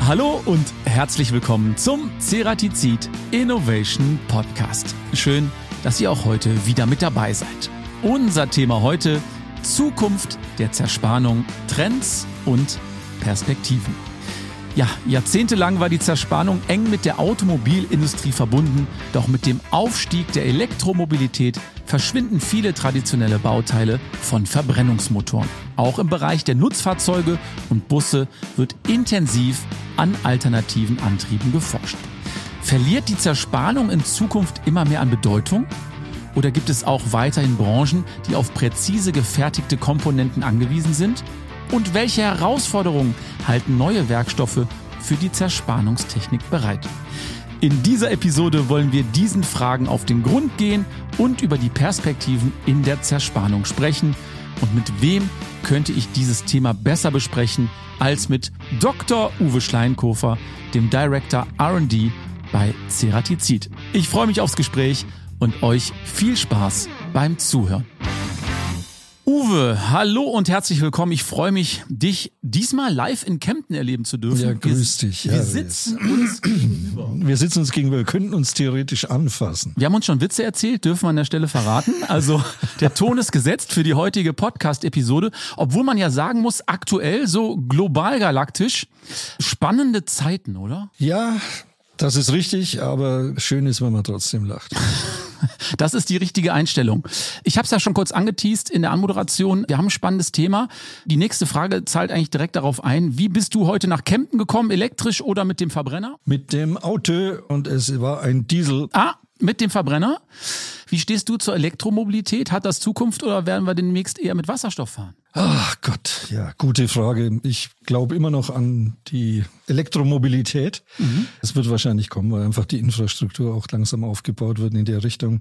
Hallo und herzlich willkommen zum Ceratizid Innovation Podcast. Schön, dass ihr auch heute wieder mit dabei seid. Unser Thema heute: Zukunft der Zerspannung, Trends und Perspektiven. Ja, jahrzehntelang war die Zerspannung eng mit der Automobilindustrie verbunden, doch mit dem Aufstieg der Elektromobilität verschwinden viele traditionelle Bauteile von Verbrennungsmotoren. Auch im Bereich der Nutzfahrzeuge und Busse wird intensiv an alternativen Antrieben geforscht. Verliert die Zerspannung in Zukunft immer mehr an Bedeutung? Oder gibt es auch weiterhin Branchen, die auf präzise gefertigte Komponenten angewiesen sind? Und welche Herausforderungen halten neue Werkstoffe für die Zerspannungstechnik bereit? In dieser Episode wollen wir diesen Fragen auf den Grund gehen und über die Perspektiven in der Zerspannung sprechen. Und mit wem könnte ich dieses Thema besser besprechen als mit Dr. Uwe Schleinkofer, dem Director R&D bei Ceratizid. Ich freue mich aufs Gespräch und euch viel Spaß beim Zuhören. Uwe, hallo und herzlich willkommen. Ich freue mich, dich diesmal live in Kempten erleben zu dürfen. Ja, grüß dich. Wir sitzen uns gegenüber. Wir sitzen uns gegenüber, wir könnten uns theoretisch anfassen. Wir haben uns schon Witze erzählt, dürfen wir an der Stelle verraten. Also der Ton ist gesetzt für die heutige Podcast-Episode, obwohl man ja sagen muss, aktuell so global galaktisch spannende Zeiten, oder? Ja, das ist richtig, aber schön ist, wenn man trotzdem lacht. Das ist die richtige Einstellung. Ich habe es ja schon kurz angeteast in der Anmoderation. Wir haben ein spannendes Thema. Die nächste Frage zahlt eigentlich direkt darauf ein. Wie bist du heute nach Kempten gekommen? Elektrisch oder mit dem Verbrenner? Mit dem Auto, und es war ein Diesel. Mit dem Verbrenner. Wie stehst du zur Elektromobilität? Hat das Zukunft oder werden wir demnächst eher mit Wasserstoff fahren? Ach Gott, ja, gute Frage. Ich glaube immer noch an die Elektromobilität. Es wird wahrscheinlich kommen, weil einfach die Infrastruktur auch langsam aufgebaut wird in der Richtung.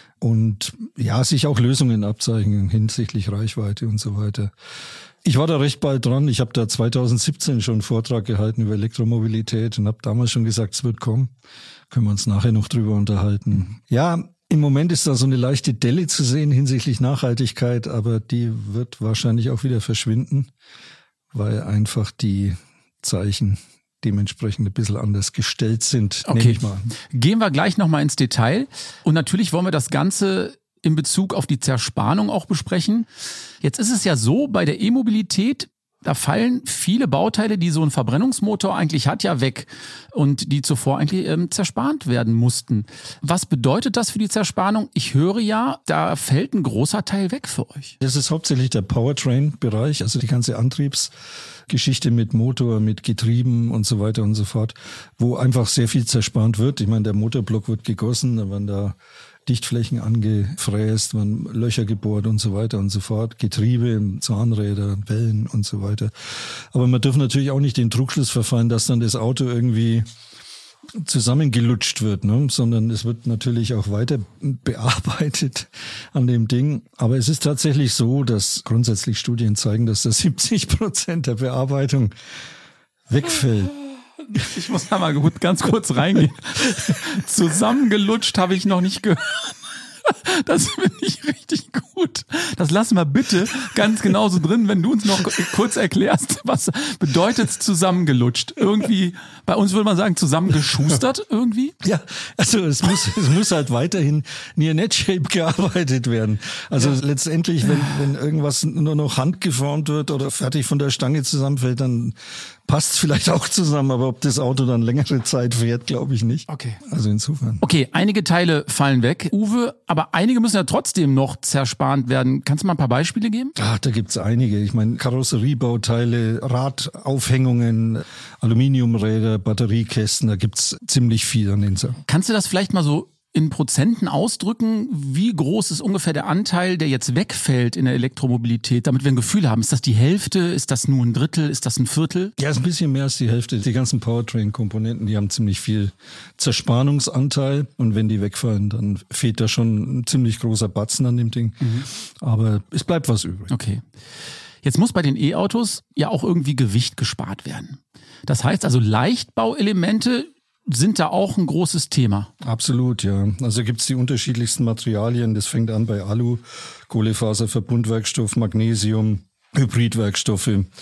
Und ja, sich auch Lösungen abzeichnen hinsichtlich Reichweite und so weiter. Ich war da recht bald dran. Ich habe da 2017 schon einen Vortrag gehalten über Elektromobilität und habe damals schon gesagt, es wird kommen. Können wir uns nachher noch drüber unterhalten. Ja, im Moment ist da so eine leichte Delle zu sehen hinsichtlich Nachhaltigkeit, aber die wird wahrscheinlich auch wieder verschwinden, weil einfach die Zeichen dementsprechend ein bisschen anders gestellt sind, nehme ich mal. Gehen wir gleich nochmal ins Detail. Und natürlich wollen wir das Ganze in Bezug auf die Zerspannung auch besprechen. Jetzt ist es ja so, bei der E-Mobilität, da fallen viele Bauteile, die so ein Verbrennungsmotor eigentlich hat, ja weg und die zuvor eigentlich zerspannt werden mussten. Was bedeutet das für die Zerspannung? Ich höre ja, da fällt ein großer Teil weg für euch. Das ist hauptsächlich der Powertrain-Bereich, also die ganze Antriebsgeschichte mit Motor, mit Getrieben und so weiter und so fort, wo einfach sehr viel zerspannt wird. Ich meine, der Motorblock wird gegossen, da werden da Dichtflächen angefräst, man Löcher gebohrt und so weiter und so fort, Getriebe, Zahnräder, Wellen und so weiter. Aber man darf natürlich auch nicht den Trugschluss verfallen, dass dann das Auto irgendwie zusammengelutscht wird, ne? Sondern es wird natürlich auch weiter bearbeitet an dem Ding. Aber es ist tatsächlich so, dass grundsätzlich Studien zeigen, dass da 70% der Bearbeitung wegfällt. Ich muss da mal ganz kurz reingehen. Zusammengelutscht habe ich noch nicht gehört. Das finde ich richtig gut. Das lassen wir bitte ganz genauso drin, wenn du uns noch kurz erklärst, was bedeutet zusammengelutscht? Irgendwie, bei uns würde man sagen, zusammengeschustert irgendwie? Ja, also es muss halt weiterhin Near Net Shape gearbeitet werden. Also letztendlich, wenn irgendwas nur noch handgeformt wird oder fertig von der Stange zusammenfällt, dann passt es vielleicht auch zusammen, aber ob das Auto dann längere Zeit fährt, glaube ich nicht. Okay. Also insofern. Okay, einige Teile fallen weg, Uwe, aber einige müssen ja trotzdem noch zerspannt werden. Kannst du mal ein paar Beispiele geben? Ach, da gibt's einige. Ich meine, Karosseriebauteile, Radaufhängungen, Aluminiumräder, Batteriekästen, da gibt's ziemlich viel an den Sachen. Kannst du das vielleicht mal so in Prozenten ausdrücken, wie groß ist ungefähr der Anteil, der jetzt wegfällt in der Elektromobilität, damit wir ein Gefühl haben, ist das die Hälfte, ist das nur ein Drittel, ist das ein Viertel? Ja, ist ein bisschen mehr als die Hälfte. Die ganzen Powertrain-Komponenten, die haben ziemlich viel Zerspannungsanteil und wenn die wegfallen, dann fehlt da schon ein ziemlich großer Batzen an dem Ding. Aber es bleibt was übrig. Okay. Jetzt muss bei den E-Autos ja auch irgendwie Gewicht gespart werden. Das heißt also, Leichtbauelemente sind da auch ein großes Thema. Absolut, ja. Also gibt's die unterschiedlichsten Materialien. Das fängt an bei Alu, Kohlefaserverbundwerkstoff, Magnesium, Hybridwerkstoffe.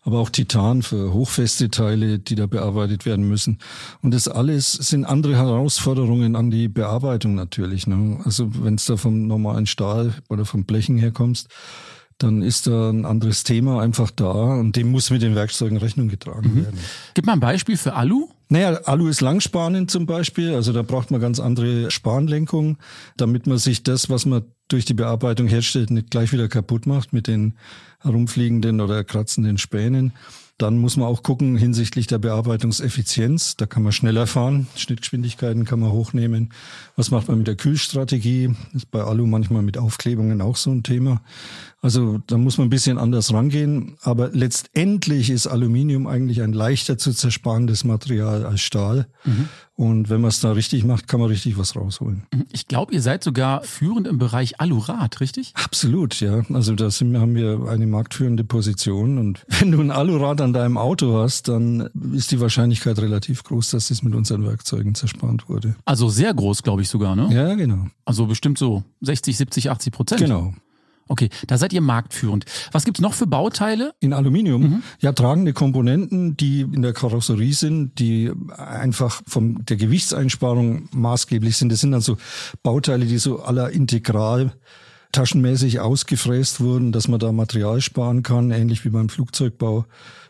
aber auch Titan für hochfeste Teile, die da bearbeitet werden müssen. Und das alles sind andere Herausforderungen an die Bearbeitung natürlich, ne? Also wenn es da vom normalen Stahl oder vom Blechen herkommst, dann ist da ein anderes Thema einfach da und dem muss mit den Werkzeugen Rechnung getragen werden. Gib mal ein Beispiel für Alu. Naja, Alu ist langspanend zum Beispiel, also da braucht man ganz andere Spanlenkung, damit man sich das, was man durch die Bearbeitung herstellt, nicht gleich wieder kaputt macht mit den herumfliegenden oder kratzenden Spänen. Dann muss man auch gucken hinsichtlich der Bearbeitungseffizienz. Da kann man schneller fahren, Schnittgeschwindigkeiten kann man hochnehmen. Was macht man mit der Kühlstrategie? Das ist bei Alu manchmal mit Aufklebungen auch so ein Thema. Also da muss man ein bisschen anders rangehen. Aber letztendlich ist Aluminium eigentlich ein leichter zu zersparendes Material als Stahl. Und wenn man es da richtig macht, kann man richtig was rausholen. Ich glaube, ihr seid sogar führend im Bereich Alurad, richtig? Absolut, ja. Also da haben wir eine marktführende Position. Und wenn du ein Alurad an deinem Auto hast, dann ist die Wahrscheinlichkeit relativ groß, dass das mit unseren Werkzeugen zerspannt wurde. Also sehr groß, glaube ich sogar, ne? Ja, genau. Also bestimmt so 60, 70, 80%. Genau. Okay, da seid ihr marktführend. Was gibt's noch für Bauteile? In Aluminium? Ja, tragende Komponenten, die in der Karosserie sind, die einfach von der Gewichtseinsparung maßgeblich sind. Das sind also Bauteile, die so à la Integral taschenmäßig ausgefräst wurden, dass man da Material sparen kann, ähnlich wie beim Flugzeugbau.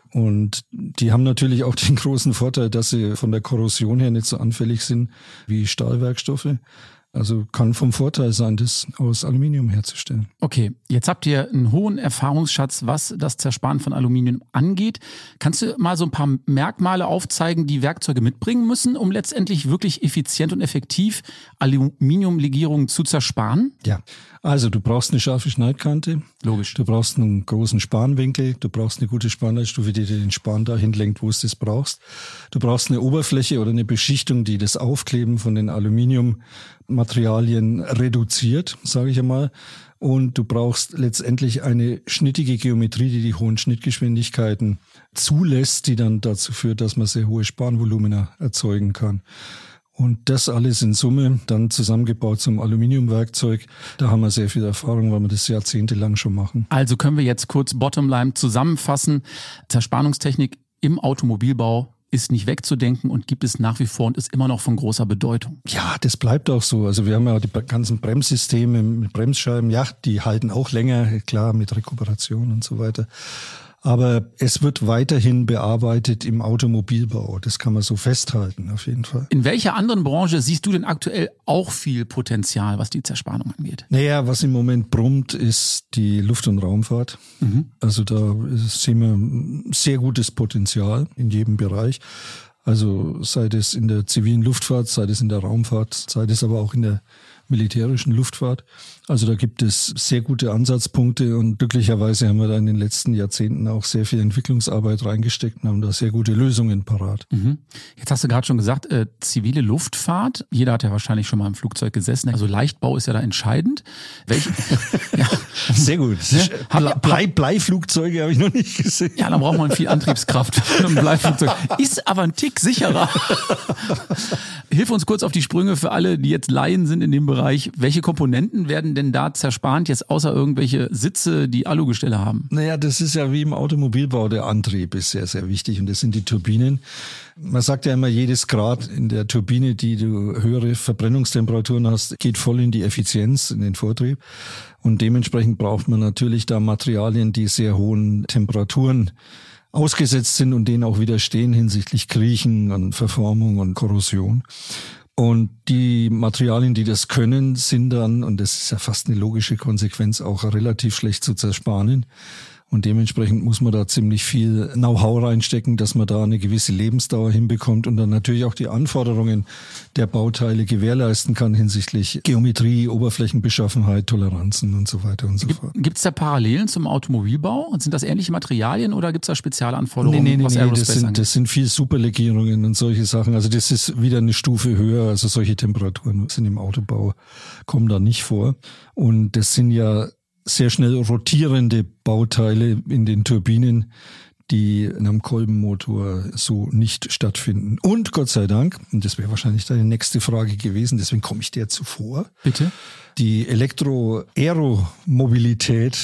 Und die haben natürlich auch den großen Vorteil, dass sie von der Korrosion her nicht so anfällig sind wie Stahlwerkstoffe. Also kann vom Vorteil sein, das aus Aluminium herzustellen. Okay, jetzt habt ihr einen hohen Erfahrungsschatz, was das Zersparen von Aluminium angeht. Kannst du mal so ein paar Merkmale aufzeigen, die Werkzeuge mitbringen müssen, um letztendlich wirklich effizient und effektiv Aluminiumlegierungen zu zersparen? Ja, also du brauchst eine scharfe Schneidkante. Logisch. Du brauchst einen großen Spanwinkel. Du brauchst eine gute Spanleitstufe, die dir den Span dahin lenkt, wo es das brauchst. Du brauchst eine Oberfläche oder eine Beschichtung, die das Aufkleben von den Aluminiummaterialien reduziert, sage ich einmal. Und du brauchst letztendlich eine schnittige Geometrie, die die hohen Schnittgeschwindigkeiten zulässt, die dann dazu führt, dass man sehr hohe Spanvolumina erzeugen kann. Und das alles in Summe dann zusammengebaut zum Aluminiumwerkzeug. Da haben wir sehr viel Erfahrung, weil wir das jahrzehntelang schon machen. Also können wir jetzt kurz Bottomline zusammenfassen. Zerspannungstechnik im Automobilbau ist nicht wegzudenken und gibt es nach wie vor und ist immer noch von großer Bedeutung. Ja, das bleibt auch so. Also wir haben ja die ganzen Bremssysteme mit Bremsscheiben. Ja, die halten auch länger, klar, mit Rekuperation und so weiter. Aber es wird weiterhin bearbeitet im Automobilbau. Das kann man so festhalten, auf jeden Fall. In welcher anderen Branche siehst du denn aktuell auch viel Potenzial, was die Zerspannung angeht? Naja, was im Moment brummt, ist die Luft- und Raumfahrt. Also da sehen wir sehr gutes Potenzial in jedem Bereich. Also sei es in der zivilen Luftfahrt, sei es in der Raumfahrt, sei es aber auch in der militärischen Luftfahrt. Also da gibt es sehr gute Ansatzpunkte und glücklicherweise haben wir da in den letzten Jahrzehnten auch sehr viel Entwicklungsarbeit reingesteckt und haben da sehr gute Lösungen parat. Jetzt hast du gerade schon gesagt, zivile Luftfahrt. Jeder hat ja wahrscheinlich schon mal im Flugzeug gesessen. Also Leichtbau ist ja da entscheidend. Ja. Sehr gut. Bleiflugzeuge habe ich noch nicht gesehen. Ja, dann braucht man viel Antriebskraft für ein Bleiflugzeug. Ist aber ein Tick sicherer. Hilf uns kurz auf die Sprünge für alle, die jetzt Laien sind in dem Bereich. Welche Komponenten werden denn da zerspannt, jetzt außer irgendwelche Sitze, die Alugestelle haben? Naja, das ist ja wie im Automobilbau, der Antrieb ist sehr, sehr wichtig und das sind die Turbinen. Man sagt ja immer, jedes Grad in der Turbine, die du höhere Verbrennungstemperaturen hast, geht voll in die Effizienz, in den Vortrieb. Und dementsprechend braucht man natürlich da Materialien, die sehr hohen Temperaturen ausgesetzt sind und denen auch widerstehen hinsichtlich Kriechen und Verformung und Korrosion. Und die Materialien, die das können, sind dann, und das ist ja fast eine logische Konsequenz, auch relativ schlecht zu zersparen. Und dementsprechend muss man da ziemlich viel Know-how reinstecken, dass man da eine gewisse Lebensdauer hinbekommt und dann natürlich auch die Anforderungen der Bauteile gewährleisten kann hinsichtlich Geometrie, Oberflächenbeschaffenheit, Toleranzen und so weiter und so fort. Gibt es da Parallelen zum Automobilbau? Und sind das ähnliche Materialien oder gibt es da Spezialanforderungen? Nee, das sind viel Superlegierungen und solche Sachen. Also das ist wieder eine Stufe höher. Also solche Temperaturen sind im Autobau, kommen da nicht vor. Und das sind ja sehr schnell rotierende Bauteile in den Turbinen, die in einem Kolbenmotor so nicht stattfinden. Und Gott sei Dank, und das wäre wahrscheinlich deine nächste Frage gewesen, deswegen komme ich der zuvor. Bitte? Die Elektro-Aero-Mobilität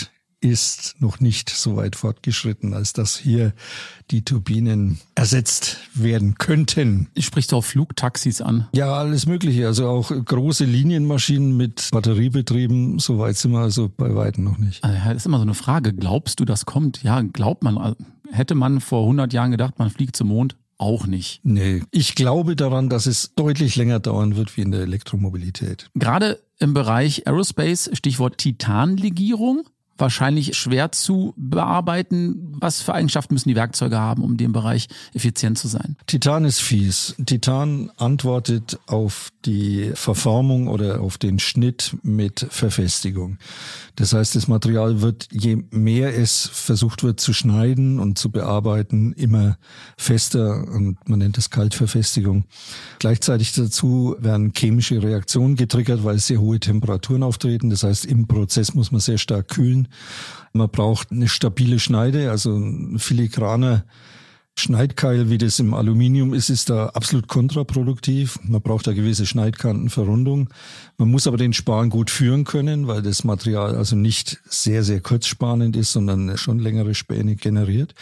ist noch nicht so weit fortgeschritten, als dass hier die Turbinen ersetzt werden könnten. Sprichst du auch Flugtaxis an? Ja, alles Mögliche. Also auch große Linienmaschinen mit Batteriebetrieben, so weit sind wir also bei weitem noch nicht. Also, das ist immer so eine Frage. Glaubst du, das kommt? Ja, glaubt man. Hätte man vor 100 Jahren gedacht, man fliegt zum Mond? Auch nicht. Nee, ich glaube daran, dass es deutlich länger dauern wird wie in der Elektromobilität. Gerade im Bereich Aerospace, Stichwort Titanlegierung, wahrscheinlich schwer zu bearbeiten. Was für Eigenschaften müssen die Werkzeuge haben, um in dem Bereich effizient zu sein? Titan ist fies. Titan antwortet auf die Verformung oder auf den Schnitt mit Verfestigung. Das heißt, das Material wird, je mehr es versucht wird zu schneiden und zu bearbeiten, immer fester und man nennt es Kaltverfestigung. Gleichzeitig dazu werden chemische Reaktionen getriggert, weil sehr hohe Temperaturen auftreten. Das heißt, im Prozess muss man sehr stark kühlen. Man braucht eine stabile Schneide, also ein filigraner Schneidkeil, wie das im Aluminium ist da absolut kontraproduktiv. Man braucht da gewisse Schneidkantenverrundung. Man muss aber den Span gut führen können, weil das Material also nicht sehr, sehr kurzspanend ist, sondern schon längere Späne generiert.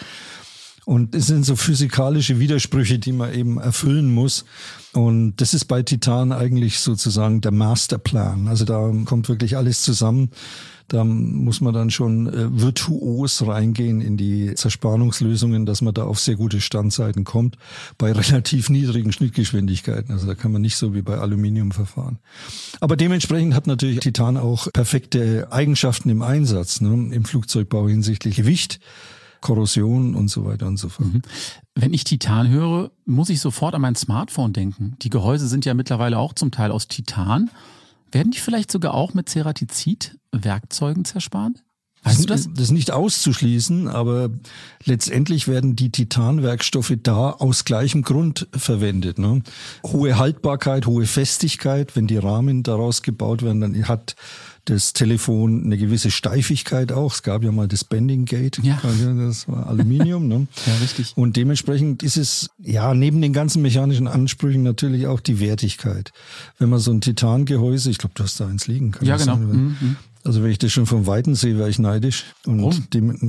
Und es sind so physikalische Widersprüche, die man eben erfüllen muss. Und das ist bei Titan eigentlich sozusagen der Masterplan. Also da kommt wirklich alles zusammen. Da muss man dann schon virtuos reingehen in die Zerspannungslösungen, dass man da auf sehr gute Standzeiten kommt, bei relativ niedrigen Schnittgeschwindigkeiten. Also da kann man nicht so wie bei Aluminium verfahren. Aber dementsprechend hat natürlich Titan auch perfekte Eigenschaften im Einsatz, ne, im Flugzeugbau hinsichtlich Gewicht, Korrosion und so weiter und so fort. Wenn ich Titan höre, muss ich sofort an mein Smartphone denken. Die Gehäuse sind ja mittlerweile auch zum Teil aus Titan. Werden die vielleicht sogar auch mit Ceratizid-Werkzeugen zerspannt? Weißt du das? Das ist nicht auszuschließen, aber letztendlich werden die Titanwerkstoffe da aus gleichem Grund verwendet. Ne? Hohe Haltbarkeit, hohe Festigkeit, wenn die Rahmen daraus gebaut werden, dann hat das Telefon eine gewisse Steifigkeit auch. Es gab ja mal das Bending Gate, ja. Das war Aluminium. Ne? Ja, richtig. Und dementsprechend ist es ja neben den ganzen mechanischen Ansprüchen natürlich auch die Wertigkeit. Wenn man so ein Titangehäuse, ich glaube, du hast da eins liegen können. Ja, genau. Also wenn ich das schon vom Weiten sehe, wäre ich neidisch. Und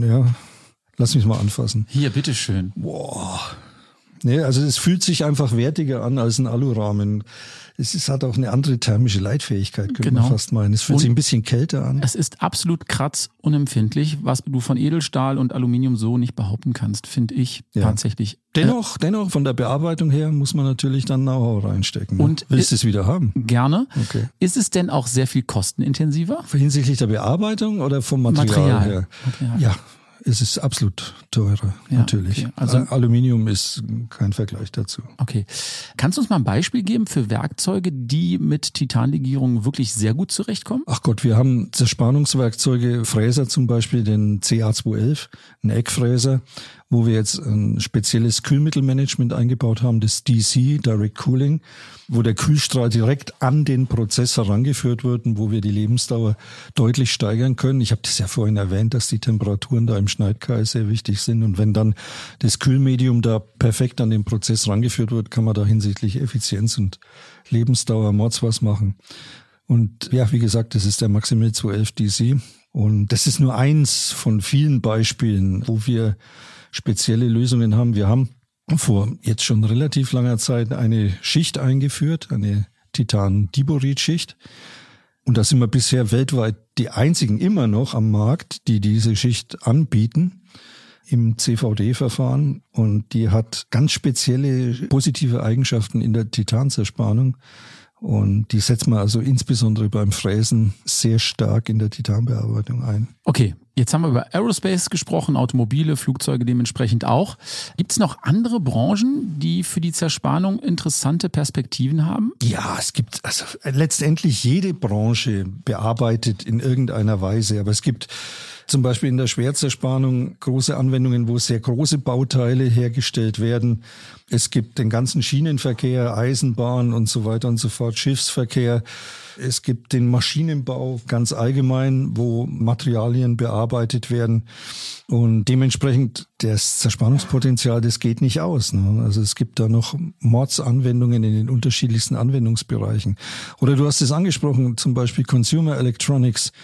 lass mich mal anfassen. Hier, bitteschön. Boah. Nee, also es fühlt sich einfach wertiger an als ein Alurahmen. Hat auch eine andere thermische Leitfähigkeit, könnte man fast meinen. Es fühlt sich ein bisschen kälter an. Es ist absolut kratzunempfindlich, was du von Edelstahl und Aluminium so nicht behaupten kannst, finde ich tatsächlich. Dennoch, von der Bearbeitung her muss man natürlich dann Know-how reinstecken. Und willst du es wieder haben? Gerne. Okay. Ist es denn auch sehr viel kostenintensiver? Hinsichtlich der Bearbeitung oder vom Material her? Material. Ja. Es ist absolut teurer, natürlich. Okay. Also Aluminium ist kein Vergleich dazu. Okay. Kannst du uns mal ein Beispiel geben für Werkzeuge, die mit Titanlegierung wirklich sehr gut zurechtkommen? Ach Gott, wir haben Zerspannungswerkzeuge, Fräser zum Beispiel, den CA211, einen Eckfräser, wo wir jetzt ein spezielles Kühlmittelmanagement eingebaut haben, das DC, Direct Cooling, wo der Kühlstrahl direkt an den Prozess herangeführt wird und wo wir die Lebensdauer deutlich steigern können. Ich habe das ja vorhin erwähnt, dass die Temperaturen da im Schneidkeil sehr wichtig sind. Und wenn dann das Kühlmedium da perfekt an den Prozess rangeführt wird, kann man da hinsichtlich Effizienz und Lebensdauer mords was machen. Und ja, wie gesagt, das ist der Maximil 211 DC. Und das ist nur eins von vielen Beispielen, wo wir spezielle Lösungen haben. Wir haben vor jetzt schon relativ langer Zeit eine Schicht eingeführt, eine Titan-Diborid-Schicht. Und da sind wir bisher weltweit die einzigen immer noch am Markt, die diese Schicht anbieten im CVD-Verfahren. Und die hat ganz spezielle positive Eigenschaften in der Titanzerspannung. Und die setzt man also insbesondere beim Fräsen sehr stark in der Titanbearbeitung ein. Okay, jetzt haben wir über Aerospace gesprochen, Automobile, Flugzeuge dementsprechend auch. Gibt es noch andere Branchen, die für die Zerspannung interessante Perspektiven haben? Ja, es gibt also letztendlich jede Branche bearbeitet in irgendeiner Weise. Aber es gibt zum Beispiel in der Schwerzerspannung große Anwendungen, wo sehr große Bauteile hergestellt werden. Es gibt den ganzen Schienenverkehr, Eisenbahn und so weiter und so fort, Schiffsverkehr. Es gibt den Maschinenbau ganz allgemein, wo Materialien bearbeitet werden. Und dementsprechend das Zerspannungspotenzial, das geht nicht aus. Ne? Also es gibt da noch Mordsanwendungen in den unterschiedlichsten Anwendungsbereichen. Oder du hast es angesprochen, zum Beispiel Consumer Electronics.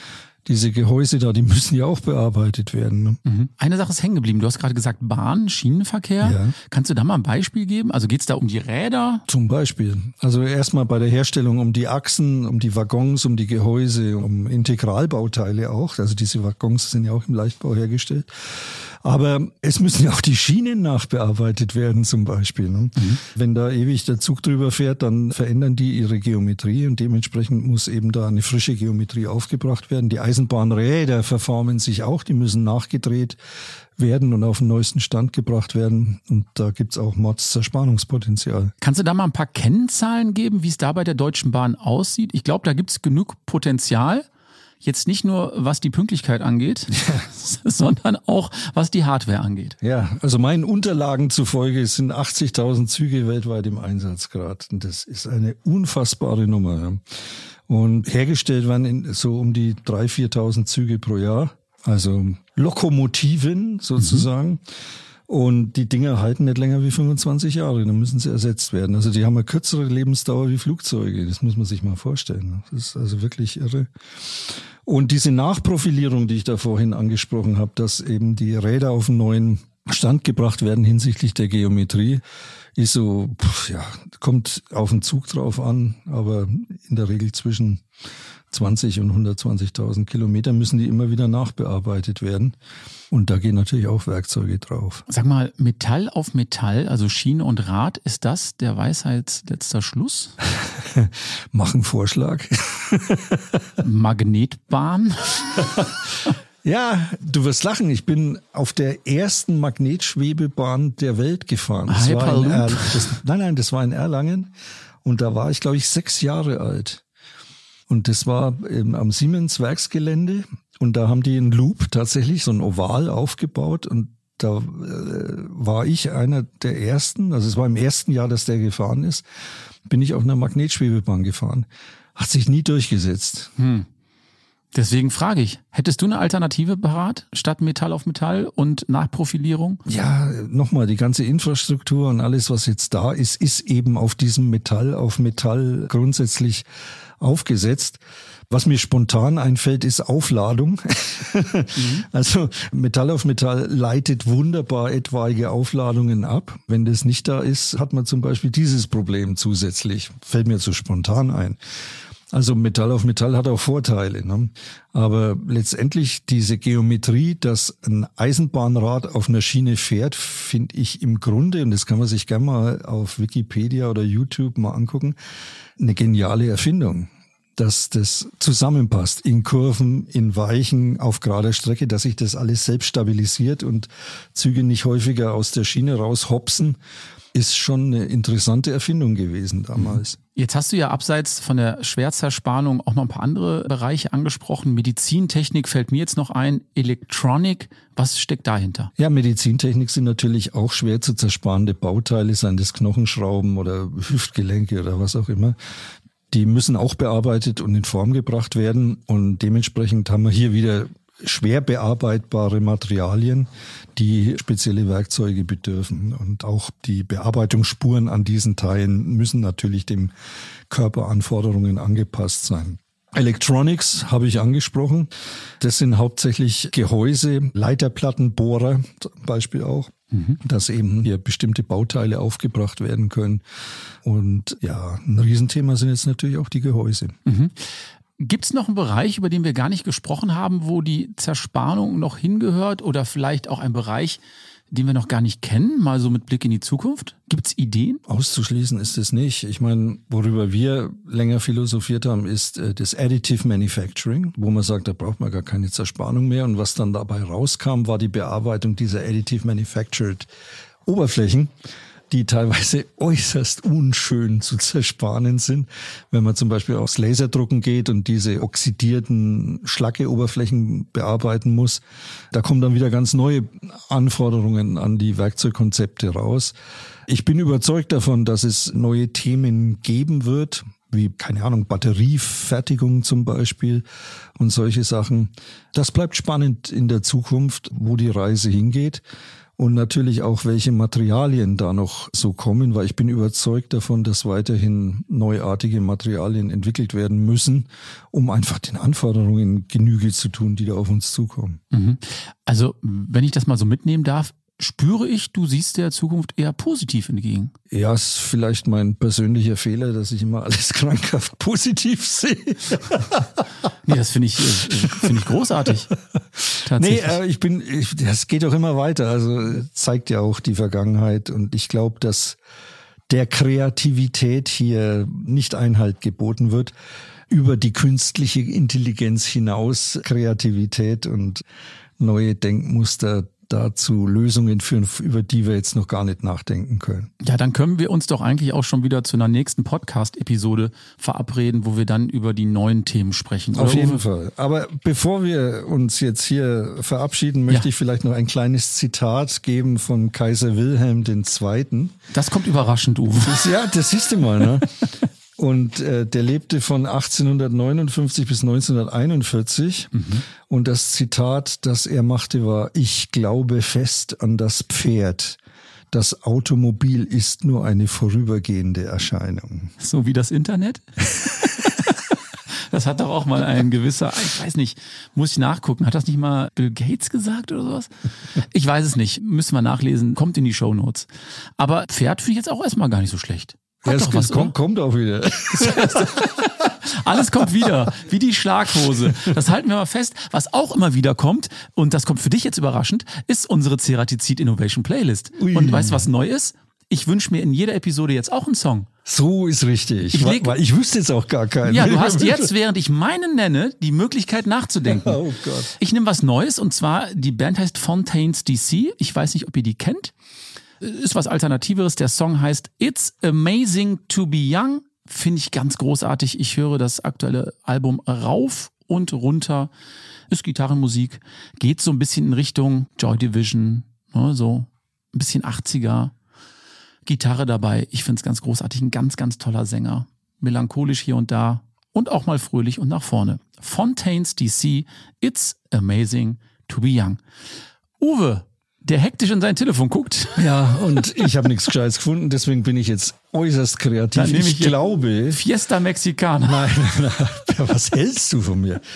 diese Gehäuse da, die müssen ja auch bearbeitet werden. Ne? Mhm. Eine Sache ist hängen geblieben. Du hast gerade gesagt Bahn, Schienenverkehr. Ja. Kannst du da mal ein Beispiel geben? Also geht es da um die Räder? Zum Beispiel. Also erstmal bei der Herstellung um die Achsen, um die Waggons, um die Gehäuse, um Integralbauteile auch. Also diese Waggons sind ja auch im Leichtbau hergestellt. Aber es müssen ja auch die Schienen nachbearbeitet werden zum Beispiel. Ne? Wenn da ewig der Zug drüber fährt, dann verändern die ihre Geometrie und dementsprechend muss eben da eine frische Geometrie aufgebracht werden. Die Eisenbahnräder verformen sich auch, die müssen nachgedreht werden und auf den neuesten Stand gebracht werden. Und da gibt's auch Mordszerspannungspotenzial. Kannst du da mal ein paar Kennzahlen geben, wie es da bei der Deutschen Bahn aussieht? Ich glaube, da gibt's genug Potenzial. Jetzt nicht nur, was die Pünktlichkeit angeht, sondern auch, was die Hardware angeht. Ja, also meinen Unterlagen zufolge sind 80.000 Züge weltweit im Einsatz gerade. Und das ist eine unfassbare Nummer. Ja. Und hergestellt werden so um die 3.000, 4.000 Züge pro Jahr. Also Lokomotiven sozusagen. Und die Dinger halten nicht länger wie 25 Jahre, dann müssen sie ersetzt werden. Also die haben eine kürzere Lebensdauer wie Flugzeuge, das muss man sich mal vorstellen. Das ist also wirklich irre. Und diese Nachprofilierung, die ich da vorhin angesprochen habe, dass eben die Räder auf einen neuen Stand gebracht werden hinsichtlich der Geometrie, ist so, kommt auf den Zug drauf an, aber in der Regel zwischen 20 und 120.000 Kilometer müssen die immer wieder nachbearbeitet werden. Und da gehen natürlich auch Werkzeuge drauf. Sag mal, Metall auf Metall, also Schiene und Rad, ist das der Weisheit letzter Schluss? Mach einen Vorschlag. Magnetbahn? Ja, du wirst lachen. Ich bin auf der ersten Magnetschwebebahn der Welt gefahren. Das war in Erlangen. Und da war ich, glaube ich, 6 Jahre alt. Und das war am Siemens Werksgelände. Und da haben die einen Loop tatsächlich, so ein Oval aufgebaut. Und da war ich einer der ersten, also es war im ersten Jahr, dass der gefahren ist, bin ich auf einer Magnetschwebebahn gefahren. Hat sich nie durchgesetzt. Deswegen frage ich, hättest du eine Alternative parat, statt Metall auf Metall und Nachprofilierung? Ja, nochmal, die ganze Infrastruktur und alles, was jetzt da ist, ist eben auf diesem Metall auf Metall grundsätzlich aufgesetzt. Was mir spontan einfällt, ist Aufladung. Also Metall auf Metall leitet wunderbar etwaige Aufladungen ab. Wenn das nicht da ist, hat man zum Beispiel dieses Problem zusätzlich. Fällt mir so spontan ein. Also Metall auf Metall hat auch Vorteile, ne? Aber letztendlich diese Geometrie, dass ein Eisenbahnrad auf einer Schiene fährt, finde ich im Grunde, und das kann man sich gerne mal auf Wikipedia oder YouTube mal angucken, eine geniale Erfindung. Dass das zusammenpasst in Kurven, in Weichen, auf gerader Strecke, dass sich das alles selbst stabilisiert und Züge nicht häufiger aus der Schiene raushopsen, ist schon eine interessante Erfindung gewesen damals. Jetzt hast du ja abseits von der Schwerzerspanung auch noch ein paar andere Bereiche angesprochen. Medizintechnik fällt mir jetzt noch ein, Elektronik. Was steckt dahinter? Ja, Medizintechnik sind natürlich auch schwer zu zersparende Bauteile, seien das Knochenschrauben oder Hüftgelenke oder was auch immer. Die müssen auch bearbeitet und in Form gebracht werden. Und dementsprechend haben wir hier wieder schwer bearbeitbare Materialien, die spezielle Werkzeuge bedürfen. Und auch die Bearbeitungsspuren an diesen Teilen müssen natürlich dem Körperanforderungen angepasst sein. Electronics habe ich angesprochen. Das sind hauptsächlich Gehäuse, Leiterplatten, Bohrer zum Beispiel auch, dass eben hier bestimmte Bauteile aufgebracht werden können. Und ja, ein Riesenthema sind jetzt natürlich auch die Gehäuse. Gibt es noch einen Bereich, über den wir gar nicht gesprochen haben, wo die Zerspannung noch hingehört oder vielleicht auch ein Bereich, den wir noch gar nicht kennen, mal so mit Blick in die Zukunft? Gibt es Ideen? Auszuschließen ist es nicht. Ich meine, worüber wir länger philosophiert haben, ist das Additive Manufacturing, wo man sagt, da braucht man gar keine Zerspannung mehr. Und was dann dabei rauskam, war die Bearbeitung dieser Additive Manufactured Oberflächen, die teilweise äußerst unschön zu zerspanen sind. Wenn man zum Beispiel aufs Laserdrucken geht und diese oxidierten Schlackeoberflächen bearbeiten muss, da kommen dann wieder ganz neue Anforderungen an die Werkzeugkonzepte raus. Ich bin überzeugt davon, dass es neue Themen geben wird, wie, keine Ahnung, Batteriefertigung zum Beispiel und solche Sachen. Das bleibt spannend in der Zukunft, wo die Reise hingeht. und natürlich auch, welche Materialien da noch so kommen, weil ich bin überzeugt davon, dass weiterhin neuartige Materialien entwickelt werden müssen, um einfach den Anforderungen Genüge zu tun, die da auf uns zukommen. Also, wenn ich das mal so mitnehmen darf, spüre ich, du siehst der Zukunft eher positiv entgegen. Ja, ist vielleicht mein persönlicher Fehler, dass ich immer alles krankhaft positiv sehe. Nee, das finde ich großartig. Tatsächlich. Nee, das geht auch immer weiter. Also zeigt ja auch die Vergangenheit. Und ich glaube, dass der Kreativität hier nicht Einhalt geboten wird. Über die künstliche Intelligenz hinaus Kreativität und neue Denkmuster dazu Lösungen führen, über die wir jetzt noch gar nicht nachdenken können. Ja, dann können wir uns doch eigentlich auch schon wieder zu einer nächsten Podcast-Episode verabreden, wo wir dann über die neuen Themen sprechen. Auf jeden Fall. Aber bevor wir uns jetzt hier verabschieden, möchte ich vielleicht noch ein kleines Zitat geben von Kaiser Wilhelm II. Das kommt überraschend, Uwe. Das siehst du mal, ne? Und der lebte von 1859 bis 1941. Und das Zitat, das er machte, war: Ich glaube fest an das Pferd. Das Automobil ist nur eine vorübergehende Erscheinung. So wie das Internet? Das hat doch auch mal ein gewisser, ich weiß nicht, muss ich nachgucken, hat das nicht mal Bill Gates gesagt oder sowas? Ich weiß es nicht, müssen wir nachlesen, kommt in die Shownotes. Aber Pferd finde ich jetzt auch erstmal gar nicht so schlecht. Ja, es kommt auch wieder. Alles kommt wieder, wie die Schlaghose. Das halten wir mal fest. Was auch immer wieder kommt, und das kommt für dich jetzt überraschend, ist unsere Ceratizid Innovation Playlist. Ui. Und weißt du, was neu ist? Ich wünsche mir in jeder Episode jetzt auch einen Song. So ist richtig. Weil ich wüsste jetzt auch gar keinen. Ja, du hast jetzt, während ich meinen nenne, die Möglichkeit nachzudenken. Oh Gott. Ich nehme was Neues, und zwar, die Band heißt Fontaines DC. Ich weiß nicht, ob ihr die kennt. Ist was Alternativeres. Der Song heißt It's Amazing to be Young. Finde ich ganz großartig. Ich höre das aktuelle Album rauf und runter. Ist Gitarrenmusik. Geht so ein bisschen in Richtung Joy Division. Ne, so ein bisschen 80er. Gitarre dabei. Ich finde es ganz großartig. Ein ganz, ganz toller Sänger. Melancholisch hier und da. Und auch mal fröhlich und nach vorne. Fontaines DC. It's Amazing to be Young. Uwe, der hektisch in sein Telefon guckt. Ja, und ich habe nichts Gescheites gefunden, deswegen bin ich jetzt äußerst kreativ. Dann nehme ich glaube... Fiesta Mexicana. Nein, was hältst du von mir?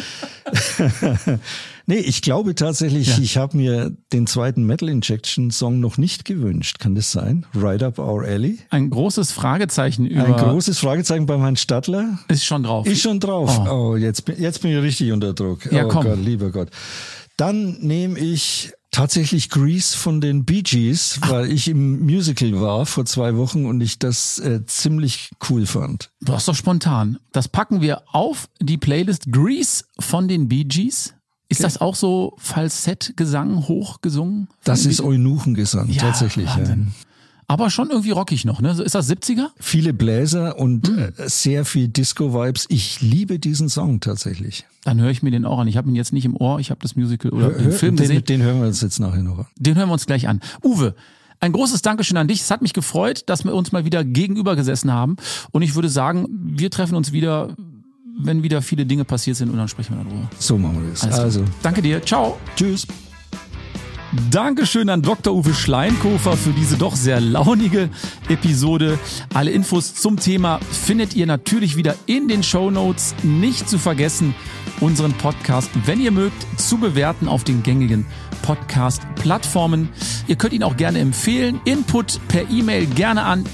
Nee, ich glaube tatsächlich, ich habe mir den zweiten Metal Injection Song noch nicht gewünscht. Kann das sein? Right Up Our Alley? Ein großes Fragezeichen über... Ein großes Fragezeichen beim Herrn Stadler? Ist schon drauf. Ist schon drauf. Oh, jetzt bin ich richtig unter Druck. Ja, komm. Gott, lieber Gott. Dann nehme ich tatsächlich Grease von den Bee Gees, weil ich im Musical war vor 2 Wochen und ich das ziemlich cool fand. Du hast doch spontan. Das packen wir auf die Playlist Grease von den Bee Gees. Ist das auch so Falsettgesang hochgesungen? Das ist Eunuchengesang, tatsächlich. Wahnsinn. Ja. Aber schon irgendwie rockig noch, ne? Ist das 70er? Viele Bläser und sehr viel Disco-Vibes. Ich liebe diesen Song tatsächlich. Dann höre ich mir den auch an. Ich habe ihn jetzt nicht im Ohr, ich habe das Musical oder den Film gesehen. Den hören wir uns jetzt nachher noch an. Den hören wir uns gleich an. Uwe, ein großes Dankeschön an dich. Es hat mich gefreut, dass wir uns mal wieder gegenüber gesessen haben. Und ich würde sagen, wir treffen uns wieder, wenn wieder viele Dinge passiert sind, und dann sprechen wir darüber. So machen wir das. Also, danke dir. Ciao. Tschüss. Dankeschön an Dr. Uwe Schleinkofer für diese doch sehr launige Episode. Alle Infos zum Thema findet ihr natürlich wieder in den Shownotes. Nicht zu vergessen, unseren Podcast, wenn ihr mögt, zu bewerten auf den gängigen Podcast-Plattformen. Ihr könnt ihn auch gerne empfehlen. Input per E-Mail gerne an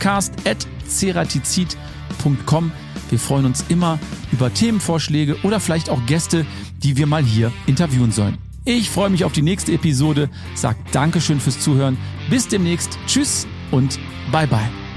podcast@ceratizid.com. Wir freuen uns immer über Themenvorschläge oder vielleicht auch Gäste, die wir mal hier interviewen sollen. Ich freue mich auf die nächste Episode. Sag Dankeschön fürs Zuhören. Bis demnächst. Tschüss und bye bye.